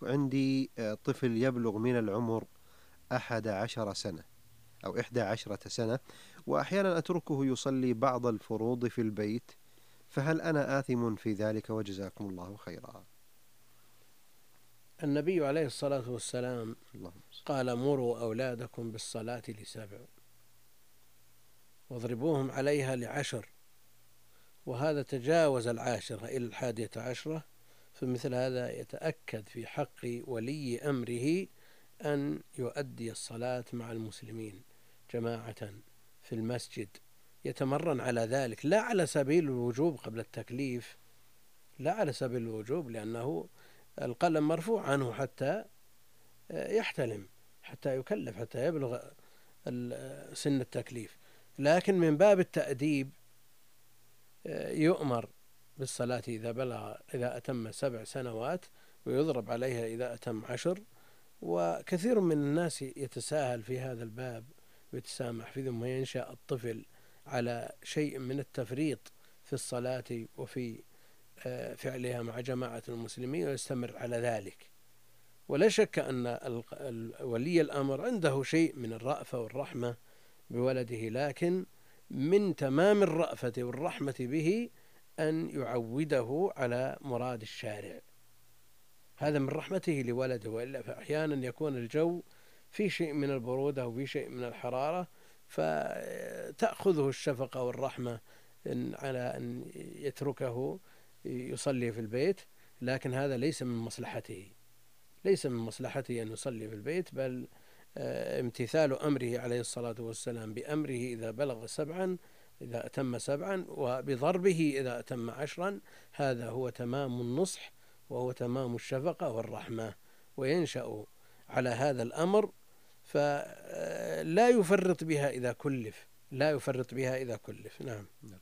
عندي طفل يبلغ من العمر 11 سنة أو 11 سنة، وأحيانا أتركه يصلي بعض الفروض في البيت، فهل أنا آثم في ذلك؟ وجزاكم الله خيرا. النبي عليه الصلاة والسلام اللهم صل. قال: مروا أولادكم بالصلاة ل7 واضربوهم عليها ل10، وهذا تجاوز 10 إلى 11. فمثل هذا يتأكد في حق ولي أمره أن يؤدي الصلاة مع المسلمين جماعة في المسجد، يتمرن على ذلك، لا على سبيل الوجوب قبل التكليف، لا على سبيل الوجوب، لأنه القلم مرفوع عنه حتى يحتلم، حتى يكلف، حتى يبلغ سن التكليف، لكن من باب التأديب يؤمر بالصلاة إذا أتم 7 سنوات، ويضرب عليها إذا أتم 10. وكثير من الناس يتساهل في هذا الباب ويتسامح فيه، ثم ينشأ الطفل على شيء من التفريط في الصلاة وفي فعلها مع جماعة المسلمين، ويستمر على ذلك. ولا شك أن ولي الأمر عنده شيء من الرأفة والرحمة بولده، لكن من تمام الرأفة والرحمة به أن يعوده على مراد الشارع، هذا من رحمته لولده. وإلا فأحيانا يكون الجو في شيء من البرودة وفي شيء من الحرارة، فتأخذه الشفقة والرحمة على أن يتركه يصلي في البيت، لكن هذا ليس من مصلحته، ليس من مصلحته أن يصلي في البيت، بل امتثال أمره عليه الصلاة والسلام بأمره إذا بلغ 7، إذا أتم 7، وبضربه إذا أتم 10، هذا هو تمام النصح، وهو تمام الشفقة والرحمة، وينشأ على هذا الأمر، فلا يفرط بها إذا كلف، لا يفرط بها إذا كلف. نعم.